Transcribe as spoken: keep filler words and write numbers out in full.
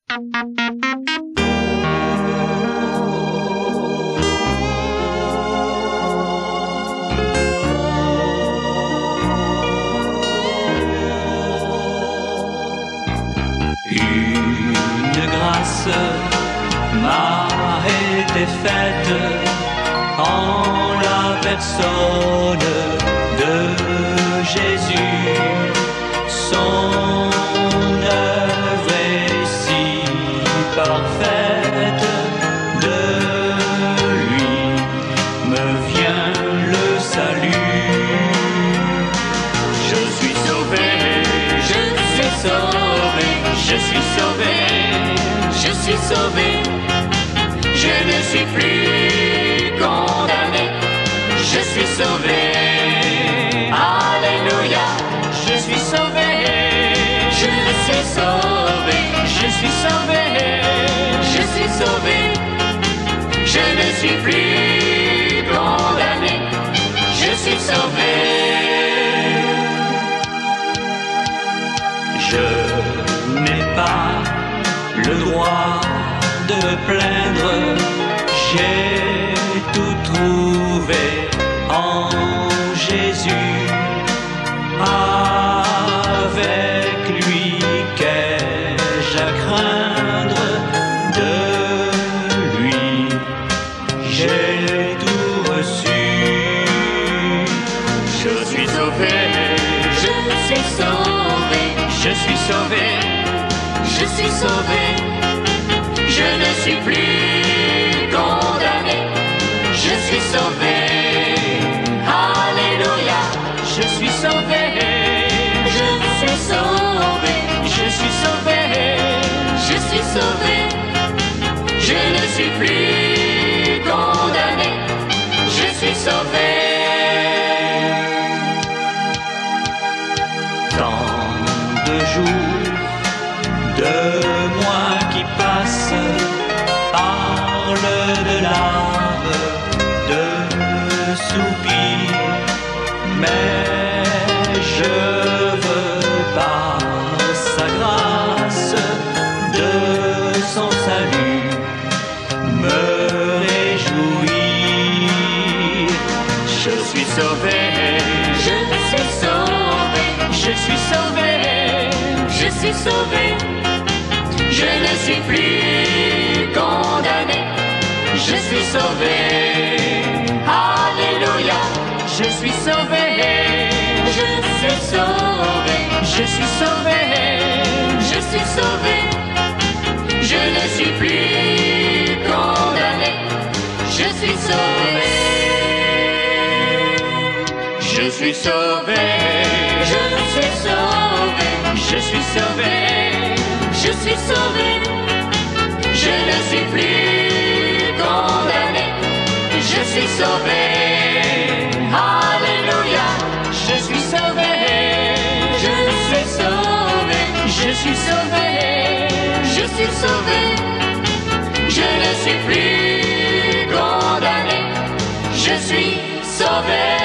Une grâce m'a été faite en la personne de Jésus. Son œuvre est si parfaite, de lui me vient le salut. Je suis sauvé, je suis sauvé, je suis sauvé, je suis sauvé. Je ne suis plus condamné, je suis sauvé. Alléluia, je suis sauvé, je suis sauvé, je suis sauvé, je suis sauvé. Je ne suis plus condamné, je suis sauvé. Je n'ai pas le droit de me plaindre, j'ai tout trouvé en Jésus. Avec lui, qu'ai-je à craindre? De lui, j'ai tout reçu. Je suis sauvé, je suis sauvé, je suis sauvé, je suis sauvé. Je ne suis plus condamné, je suis sauvé. Alléluia, je suis sauvé, je suis sauvé, je suis sauvé, je suis sauvé. Je ne suis plus condamné, je suis sauvé. Tant de jours, de mois qui passent, parlent de larmes, de soupirs, mais je veux par sa grâce, de son salut, me réjouir. Je suis sauvé, je suis sauvé, je suis sauvé, je suis sauvé. Je ne suis plus condamné, je suis sauvé. Alléluia, je suis sauvé, je suis sauvé, je suis sauvé, je suis sauvé. Je ne suis plus condamné, je suis sauvé. Je suis sauvé, je suis sauvé, je suis sauvé. Je suis sauvé, je ne suis plus condamné, je suis sauvé. Alléluia, je suis sauvé, je suis sauvé, je suis sauvé, je suis sauvé. Je ne suis plus condamné, je suis sauvé.